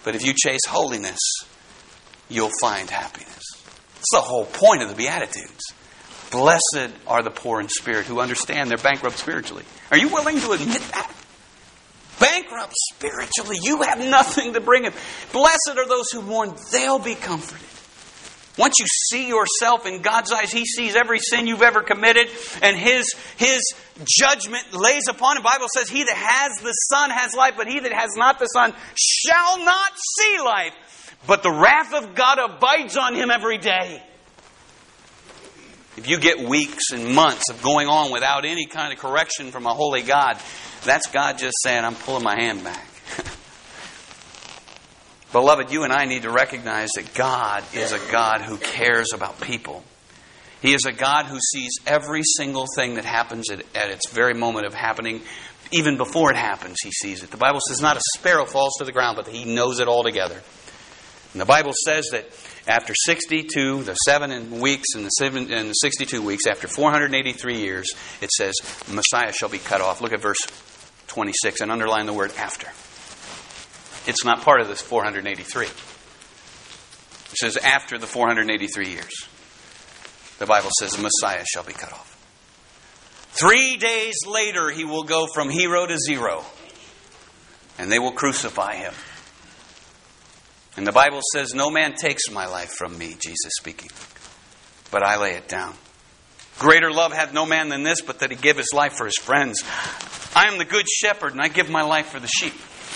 But if you chase holiness, you'll find happiness. That's the whole point of the Beatitudes. Blessed are the poor in spirit who understand they're bankrupt spiritually. Are you willing to admit that? Bankrupt spiritually, you have nothing to bring him. Blessed are those who mourn, they'll be comforted. Once you see yourself in God's eyes, He sees every sin you've ever committed, and His judgment lays upon him. The Bible says, he that has the Son has life, but he that has not the Son shall not see life. But the wrath of God abides on him every day. If you get weeks and months of going on without any kind of correction from a holy God, that's God just saying, I'm pulling my hand back. Beloved, you and I need to recognize that God is a God who cares about people. He is a God who sees every single thing that happens at its very moment of happening. Even before it happens, He sees it. The Bible says not a sparrow falls to the ground, but He knows it all together. And the Bible says that after 62, the 7 weeks and the 62 weeks, after 483 years, it says Messiah shall be cut off. Look at verse 26 and underline the word after. It's not part of this 483. It says after the 483 years. The Bible says the Messiah shall be cut off. 3 days later he will go from hero to zero. And they will crucify Him. And the Bible says, no man takes my life from me, Jesus speaking, but I lay it down. Greater love hath no man than this, but that he give his life for his friends. I am the good shepherd, and I give my life for the sheep.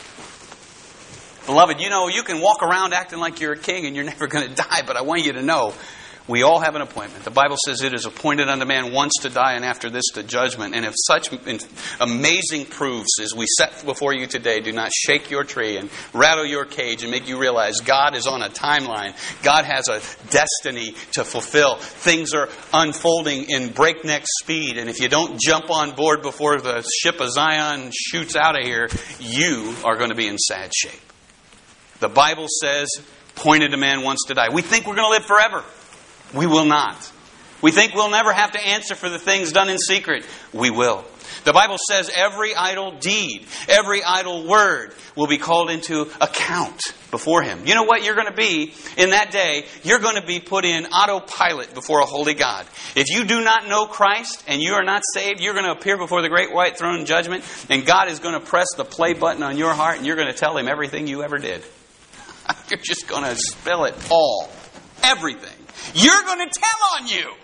Beloved, you know, you can walk around acting like you're a king and you're never going to die, but I want you to know, we all have an appointment. The Bible says it is appointed unto man once to die, and after this to judgment. And if such amazing proofs as we set before you today do not shake your tree and rattle your cage and make you realize God is on a timeline, God has a destiny to fulfill. Things are unfolding in breakneck speed, and if you don't jump on board before the ship of Zion shoots out of here, you are going to be in sad shape. The Bible says, appointed to man once to die. We think we're going to live forever. We will not. We think we'll never have to answer for the things done in secret. We will. The Bible says every idle deed, every idle word will be called into account before Him. You know what you're going to be in that day? You're going to be put in autopilot before a holy God. If you do not know Christ and you are not saved, you're going to appear before the great white throne in judgment, and God is going to press the play button on your heart, and you're going to tell Him everything you ever did. You're just going to spill it all. Everything. You're going to tell on you.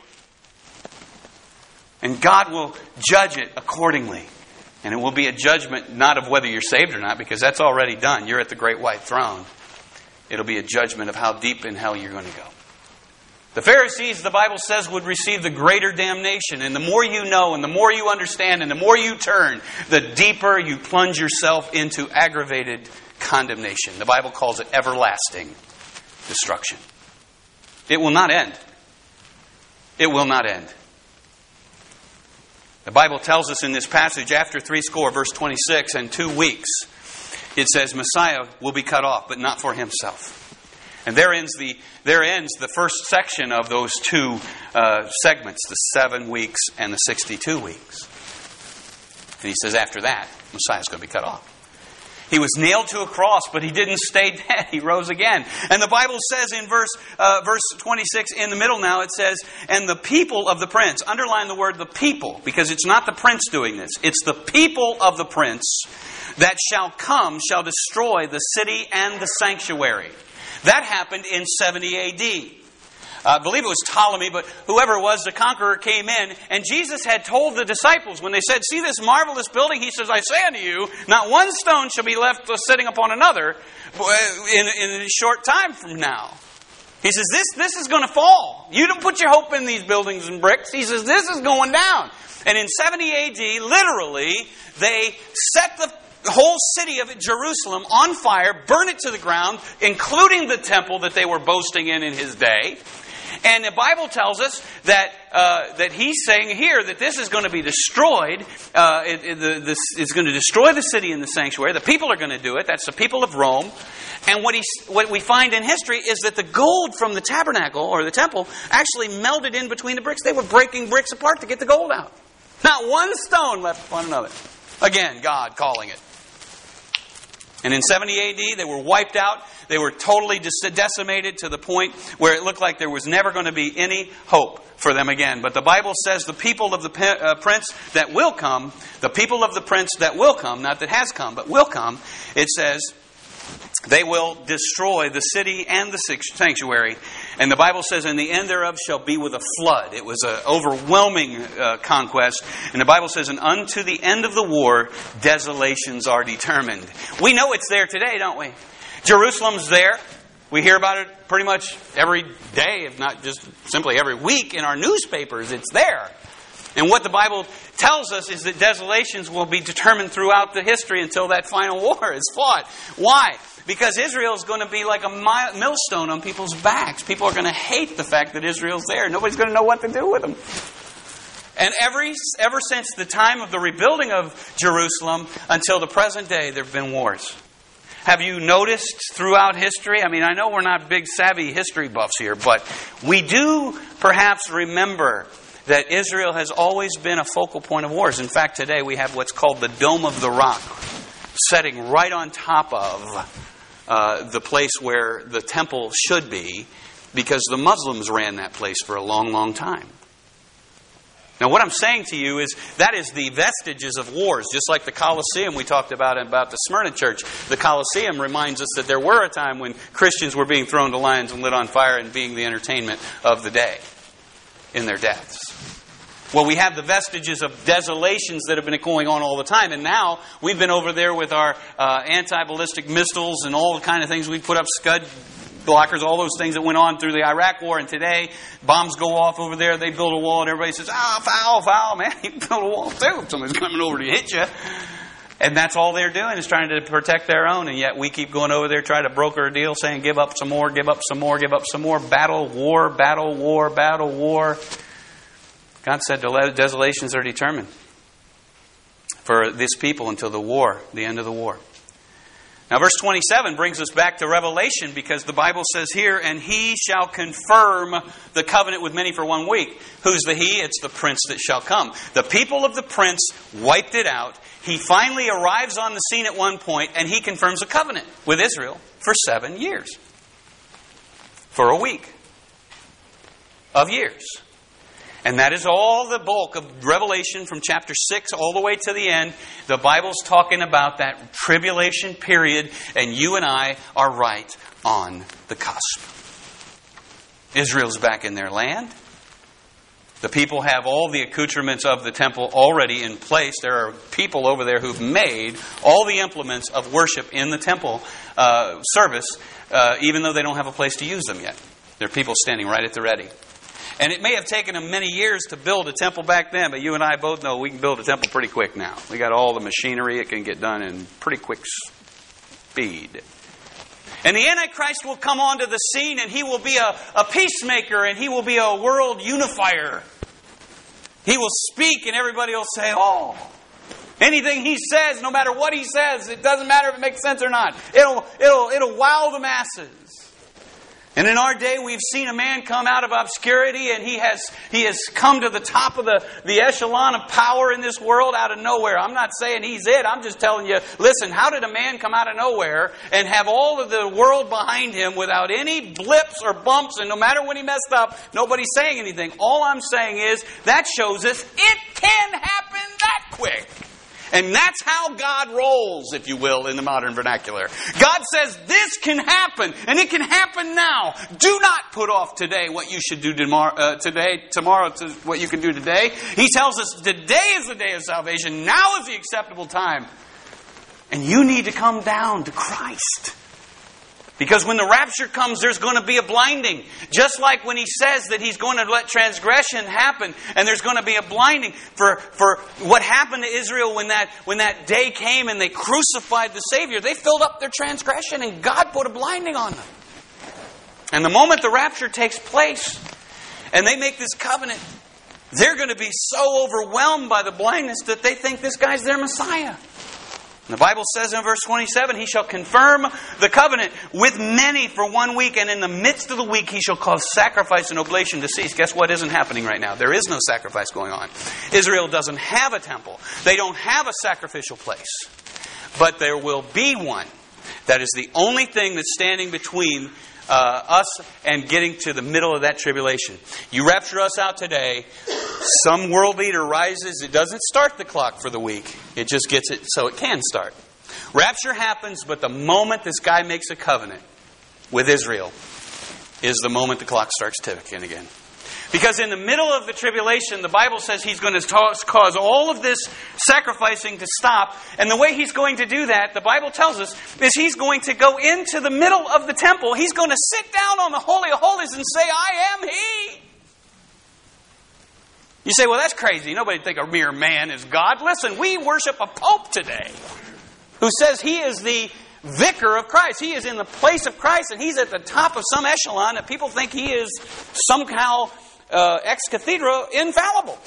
And God will judge it accordingly. And it will be a judgment not of whether you're saved or not, because that's already done. You're at the great white throne. It'll be a judgment of how deep in hell you're going to go. The Pharisees, the Bible says, would receive the greater damnation. And the more you know, and the more you understand, and the more you turn, the deeper you plunge yourself into aggravated condemnation. The Bible calls it everlasting destruction. It will not end. It will not end. The Bible tells us in this passage, after 70, verse 26, and 2 weeks, it says Messiah will be cut off, but not for Himself. And there ends the first section of those two segments, the 7 weeks and the 62 weeks. And He says after that, Messiah is going to be cut off. He was nailed to a cross, but He didn't stay dead. He rose again. And the Bible says in verse 26, in the middle now, it says, and the people of the prince. Underline the word the people, because it's not the prince doing this. It's the people of the prince that shall come, shall destroy the city and the sanctuary. That happened in 70 A.D. I believe it was Ptolemy, but whoever it was, the conqueror came in, and Jesus had told the disciples when they said, see this marvelous building? He says, I say unto you, not one stone shall be left sitting upon another in a short time from now. He says, this is going to fall. You don't put your hope in these buildings and bricks. He says, this is going down. And in 70 A.D., literally, they set the whole city of Jerusalem on fire, burn it to the ground, including the temple that they were boasting in His day. And the Bible tells us that He's saying here that this is going to be destroyed. It's going to destroy the city and the sanctuary. The people are going to do it. That's the people of Rome. And what we find in history is that the gold from the tabernacle or the temple actually melted in between the bricks. They were breaking bricks apart to get the gold out. Not one stone left upon another. Again, God calling it. And in 70 AD, they were wiped out. They were totally decimated to the point where it looked like there was never going to be any hope for them again. But the Bible says the people of the prince that will come, the people of the prince that will come, not that has come, but will come, it says they will destroy the city and the sanctuary. And the Bible says, and the end thereof shall be with a flood. It was an overwhelming conquest. And the Bible says, and unto the end of the war, desolations are determined. We know it's there today, don't we? Jerusalem's there. We hear about it pretty much every day, if not just simply every week in our newspapers. It's there. And what the Bible tells us is that desolations will be determined throughout the history until that final war is fought. Why? Because Israel is going to be like a millstone on people's backs. People are going to hate the fact that Israel's there. Nobody's going to know what to do with them. And ever since the time of the rebuilding of Jerusalem until the present day, there have been wars. Have you noticed throughout history? I mean, I know we're not big savvy history buffs here, but we do perhaps remember that Israel has always been a focal point of wars. In fact, today we have what's called the Dome of the Rock, setting right on top of the place where the temple should be, because the Muslims ran that place for a long, long time. Now, what I'm saying to you is that is the vestiges of wars. Just like the Colosseum we talked about the Smyrna church. The Colosseum reminds us that there were a time when Christians were being thrown to lions and lit on fire and being the entertainment of the day in their deaths. Well, we have the vestiges of desolations that have been going on all the time. And now we've been over there with our anti-ballistic missiles and all the kind of things. We put up Scud blockers, all those things that went on through the Iraq War. And today, bombs go off over there. They build a wall and everybody says, foul, foul, man. You can build a wall too if somebody's coming over to hit you. And that's all they're doing is trying to protect their own. And yet we keep going over there, trying to broker a deal, saying give up some more, give up some more, give up some more. Battle, war, battle, war, battle, war. God said the desolations are determined for this people until the war, the end of the war. Now, verse 27 brings us back to Revelation, because the Bible says here, and he shall confirm the covenant with many for 1 week. Who's the he? It's the prince that shall come. The people of the prince wiped it out. He finally arrives on the scene at one point, and he confirms a covenant with Israel for 7 years. For a week of years. And that is all the bulk of Revelation from chapter 6 all the way to the end. The Bible's talking about that tribulation period, and you and I are right on the cusp. Israel's back in their land. The people have all the accoutrements of the temple already in place. There are people over there who've made all the implements of worship in the temple service, even though they don't have a place to use them yet. There are people standing right at the ready. And it may have taken them many years to build a temple back then, but you and I both know we can build a temple pretty quick now. We got all the machinery. It can get done in pretty quick speed. And the Antichrist will come onto the scene, and he will be a peacemaker, and he will be a world unifier. He will speak, and everybody will say, oh, anything he says, no matter what he says, it doesn't matter if it makes sense or not. It'll wow the masses. And in our day, we've seen a man come out of obscurity, and he has come to the top of the echelon of power in this world out of nowhere. I'm not saying he's it. I'm just telling you, listen, how did a man come out of nowhere and have all of the world behind him without any blips or bumps, and no matter when he messed up, nobody's saying anything? All I'm saying is that shows us it can happen that quick. And that's how God rolls, if you will, in the modern vernacular. God says this can happen, and it can happen now. Do not put off today what you should do tomorrow to what you can do today. He tells us today is the day of salvation. Now is the acceptable time. And you need to come down to Christ. Because when the rapture comes, there's going to be a blinding. Just like when he says that he's going to let transgression happen, and there's going to be a blinding for what happened to Israel when that day came and they crucified the Savior. They filled up their transgression, and God put a blinding on them. And the moment the rapture takes place, and they make this covenant, they're going to be so overwhelmed by the blindness that they think this guy's their Messiah. And the Bible says in verse 27, he shall confirm the covenant with many for 1 week, and in the midst of the week he shall cause sacrifice and oblation to cease. Guess what isn't happening right now? There is no sacrifice going on. Israel doesn't have a temple. They don't have a sacrificial place. But there will be one That is the only thing that's standing between us and getting to the middle of that tribulation. You rapture us out today, some world leader rises, it doesn't start the clock for the week. It just gets it so it can start. Rapture happens, but the moment this guy makes a covenant with Israel is the moment the clock starts ticking again. Because in the middle of the tribulation, the Bible says He's going to cause all of this sacrificing to stop. And the way He's going to do that, the Bible tells us, is He's going to go into the middle of the temple. He's going to sit down on the Holy of Holies and say, I am He. You say, well, that's crazy. Nobody think a mere man is God. Listen, we worship a pope today who says he is the vicar of Christ. He is in the place of Christ, and he's at the top of some echelon that people think he is somehow ex cathedra infallible.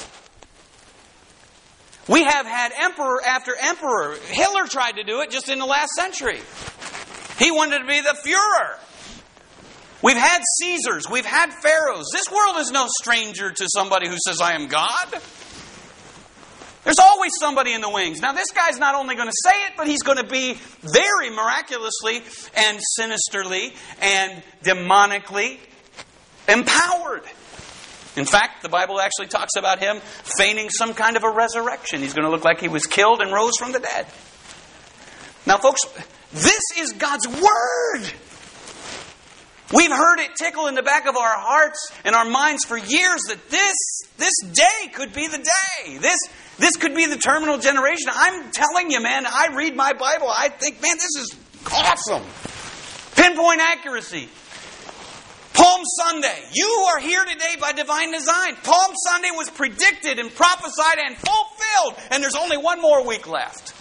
We have had emperor after emperor. Hitler tried to do it just in the last century. He wanted to be the Führer. We've had Caesars. We've had pharaohs. This world is no stranger to somebody who says, I am God. There's always somebody in the wings. Now, this guy's not only going to say it, but he's going to be very miraculously and sinisterly and demonically empowered. In fact, the Bible actually talks about him feigning some kind of a resurrection. He's going to look like he was killed and rose from the dead. Now, folks, this is God's Word. We've heard it tickle in the back of our hearts and our minds for years that this day could be the day. This could be the terminal generation. I'm telling you, man, I read my Bible. I think, man, this is awesome. Pinpoint accuracy. Palm Sunday. You are here today by divine design. Palm Sunday was predicted and prophesied and fulfilled. And there's only one more week left.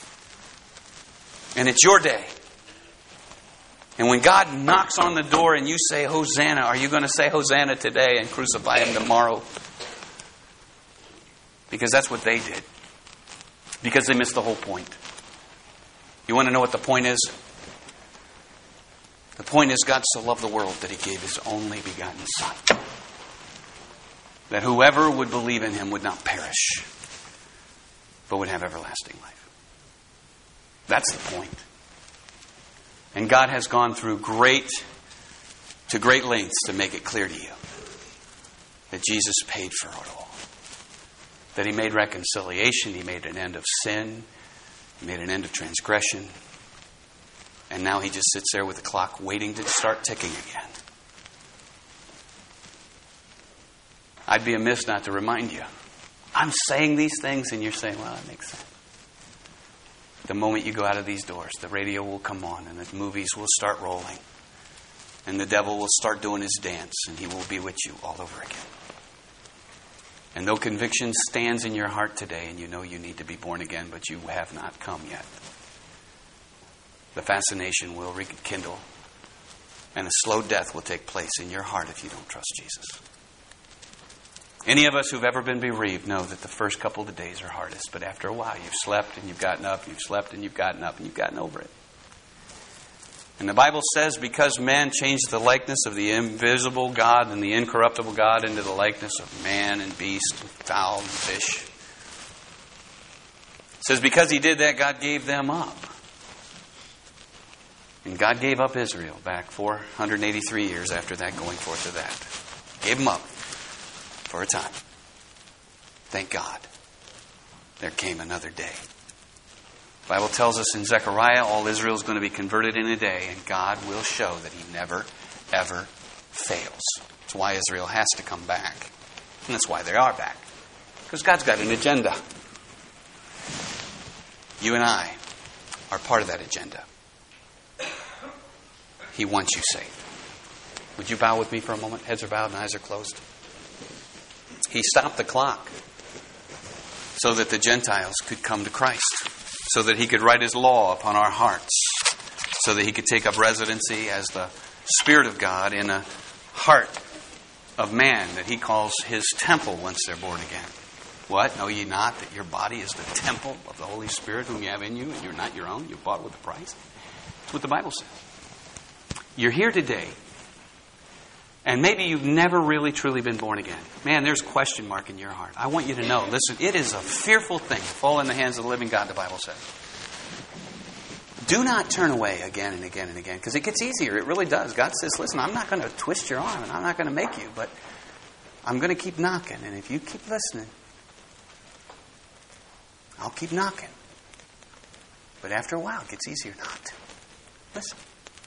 And it's your day. And when God knocks on the door and you say, Hosanna, are you going to say Hosanna today and crucify Him tomorrow? Because that's what they did. Because they missed the whole point. You want to know what the point is? The point is God so loved the world that He gave His only begotten Son. That whoever would believe in Him would not perish, but would have everlasting life. That's the point. And God has gone through great lengths to make it clear to you that Jesus paid for it all. That He made reconciliation, He made an end of sin, He made an end of transgression. And now He just sits there with the clock waiting to start ticking again. I'd be amiss not to remind you. I'm saying these things and you're saying, well, that makes sense. The moment you go out of these doors, the radio will come on and the movies will start rolling. And the devil will start doing his dance and he will be with you all over again. And though conviction stands in your heart today and you know you need to be born again, but you have not come yet, the fascination will rekindle and a slow death will take place in your heart if you don't trust Jesus. Any of us who've ever been bereaved know that the first couple of days are hardest, but after a while you've slept and you've gotten up, you've slept and you've gotten up and you've gotten over it. And the Bible says because man changed the likeness of the invisible God and the incorruptible God into the likeness of man and beast and fowl and fish. It says because he did that, God gave them up. And God gave up Israel back 483 years after that, going forth to that. Gave them up. For a time. Thank God. There came another day. The Bible tells us in Zechariah, all Israel is going to be converted in a day, and God will show that He never, ever fails. That's why Israel has to come back. And that's why they are back. Because God's got an agenda. You and I are part of that agenda. He wants you saved. Would you bow with me for a moment? Heads are bowed and eyes are closed. He stopped the clock so that the Gentiles could come to Christ, so that He could write His law upon our hearts, so that He could take up residency as the Spirit of God in a heart of man that He calls His temple once they're born again. What? Know ye not that your body is the temple of the Holy Spirit whom you have in you, and you're not your own? You're bought with a price. That's what the Bible says. You're here today. And maybe you've never really truly been born again. Man, there's a question mark in your heart. I want you to know, listen, it is a fearful thing to fall in the hands of the living God, the Bible says. Do not turn away again and again and again, because it gets easier. It really does. God says, listen, I'm not going to twist your arm and I'm not going to make you, but I'm going to keep knocking. And if you keep listening, I'll keep knocking. But after a while, it gets easier not to. Listen.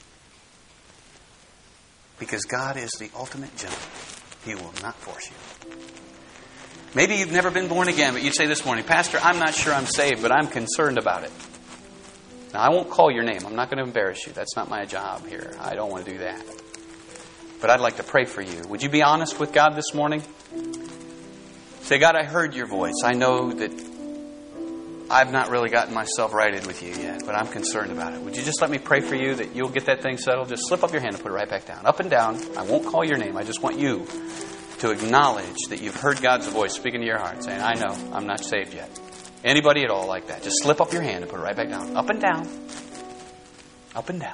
Because God is the ultimate gentleman. He will not force you. Maybe you've never been born again, but you'd say this morning, Pastor, I'm not sure I'm saved, but I'm concerned about it. Now, I won't call your name. I'm not going to embarrass you. That's not my job here. I don't want to do that. But I'd like to pray for you. Would you be honest with God this morning? Say, God, I heard your voice. I know that I've not really gotten myself righted with you yet, but I'm concerned about it. Would you just let me pray for you that you'll get that thing settled? Just slip up your hand and put it right back down. Up and down. I won't call your name. I just want you to acknowledge that you've heard God's voice speaking to your heart, saying, I know I'm not saved yet. Anybody at all like that? Just slip up your hand and put it right back down. Up and down. Up and down.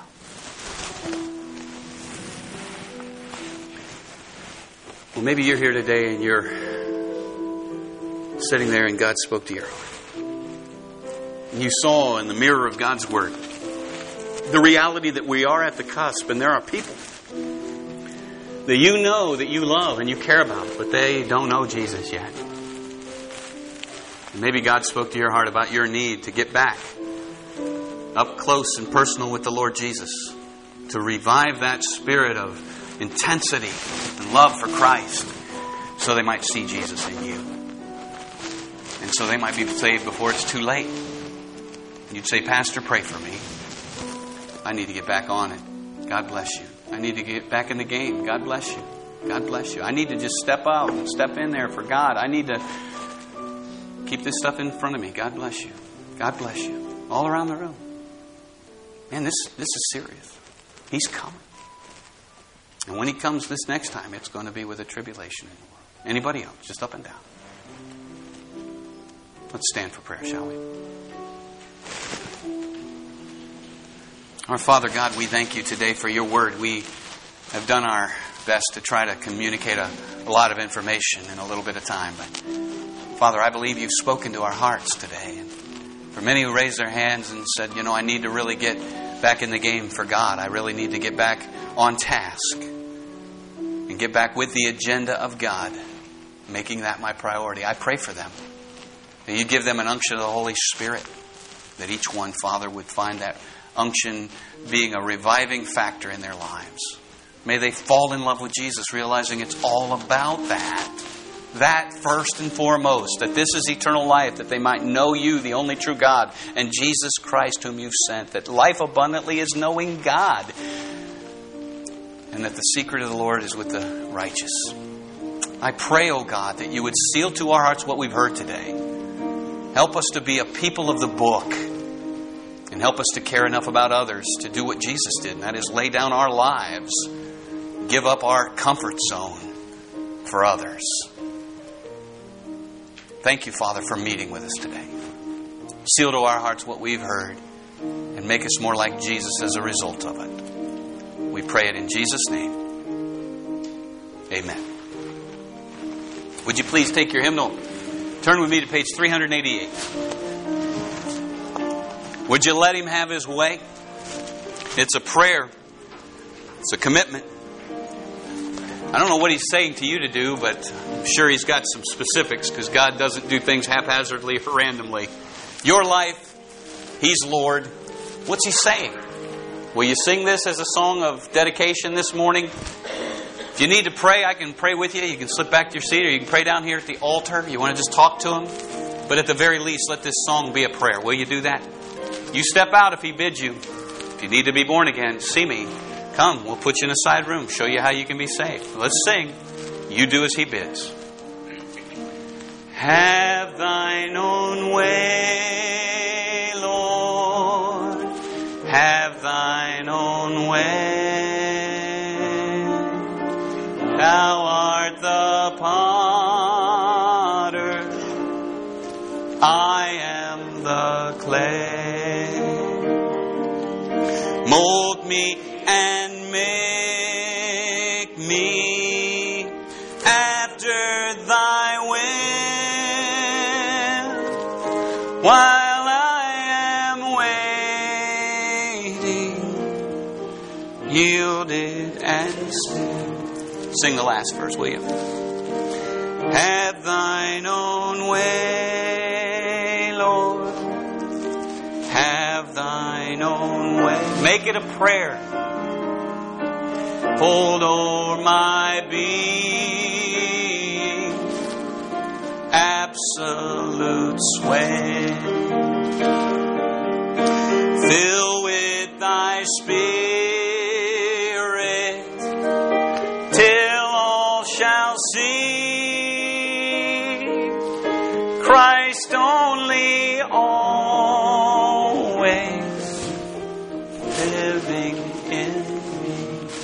Well, maybe you're here today and you're sitting there and God spoke to your heart. And you saw in the mirror of God's Word the reality that we are at the cusp and there are people that you know that you love and you care about, but they don't know Jesus yet. And maybe God spoke to your heart about your need to get back up close and personal with the Lord Jesus, to revive that spirit of intensity and love for Christ so they might see Jesus in you. And so they might be saved before it's too late. You'd say, Pastor, pray for me. I need to get back on it. God bless you. I need to get back in the game. God bless you. God bless you. I need to just step out and step in there for God. I need to keep this stuff in front of me. God bless you. God bless you. All around the room. Man, this is serious. He's coming. And when He comes this next time, it's going to be with a tribulation in the world. Anybody else? Just up and down. Let's stand for prayer, shall we? Our Father God, we thank you today for your word. We have done our best to try to communicate a lot of information in a little bit of time. But Father, I believe you've spoken to our hearts today. And for many who raised their hands and said, I need to really get back in the game for God. I really need to get back on task and get back with the agenda of God, making that my priority. I pray for them. That you give them an unction of the Holy Spirit. That each one, Father, would find that unction being a reviving factor in their lives. May they fall in love with Jesus, realizing it's all about that. That first and foremost, that this is eternal life, that they might know you, the only true God, and Jesus Christ whom you've sent. That life abundantly is knowing God. And that the secret of the Lord is with the righteous. I pray, O God, that you would seal to our hearts what we've heard today. Help us to be a people of the book. And help us to care enough about others to do what Jesus did. And that is lay down our lives. Give up our comfort zone for others. Thank you, Father, for meeting with us today. Seal to our hearts what we've heard. And make us more like Jesus as a result of it. We pray it in Jesus' name. Amen. Would you please take your hymnal? Turn with me to page 388. Would you let Him have His way? It's a prayer. It's a commitment. I don't know what He's saying to you to do, but I'm sure He's got some specifics because God doesn't do things haphazardly or randomly. Your life, He's Lord. What's He saying? Will you sing this as a song of dedication this morning? If you need to pray, I can pray with you. You can slip back to your seat or you can pray down here at the altar. You want to just talk to Him? But at the very least, let this song be a prayer. Will you do that? You step out if He bids you. If you need to be born again, see me. Come, we'll put you in a side room, show you how you can be saved. Let's sing. You do as He bids. Have thine own way, Lord. Have thine own way. Thou art the potter. I am the clay. Mold me and make me after thy will, while I am shrouded and still. Sing the last verse, will you? Have thine own way, Lord. Have thine own way. Make it a prayer. Hold o'er my being, absolute sway. Fill with thy Spirit, till all shall see Christ only, always living in me.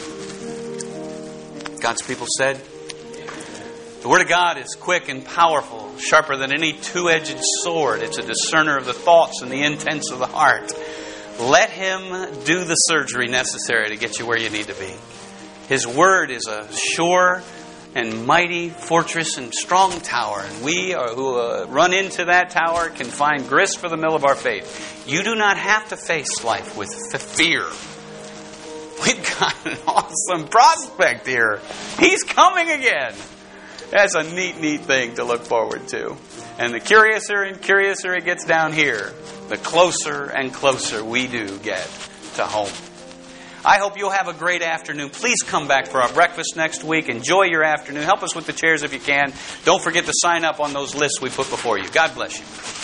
God's people said, the Word of God is quick and powerful, sharper than any two-edged sword. It's a discerner of the thoughts and the intents of the heart. Let Him do the surgery necessary to get you where you need to be. His Word is a sure and mighty fortress and strong tower. And we who run into that tower can find grist for the mill of our faith. You do not have to face life with fear. We've got an awesome prospect here. He's coming again. That's a neat thing to look forward to. And the curiouser and curiouser it gets down here, the closer and closer we do get to home. I hope you'll have a great afternoon. Please come back for our breakfast next week. Enjoy your afternoon. Help us with the chairs if you can. Don't forget to sign up on those lists we put before you. God bless you.